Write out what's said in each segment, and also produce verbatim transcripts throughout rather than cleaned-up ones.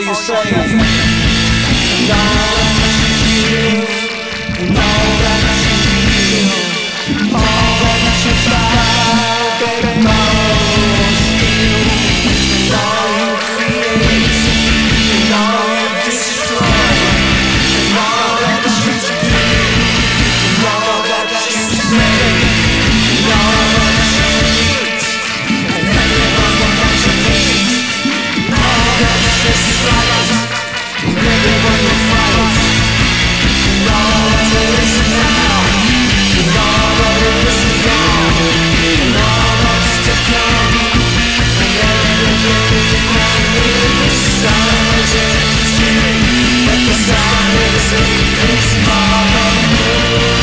you say. And all that you give, and all that you feel, all that you buy, beg, borrow, steal, and all you create, and all you destroy, and all that you do, and all that you say, and all that you eat, and everyone that you meet, and all that you slight, and everyone you fight, and all that is now, and all that is gone, and all that's to come, and everything is silent and true, but the silence is mine.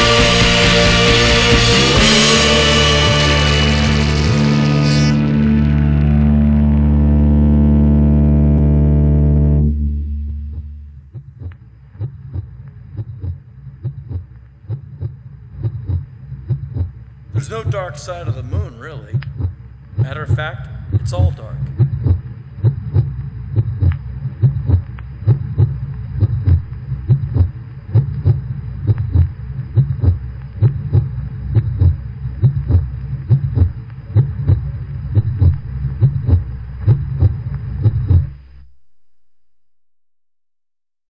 There's no dark side of the moon, really. Matter of fact, it's all dark.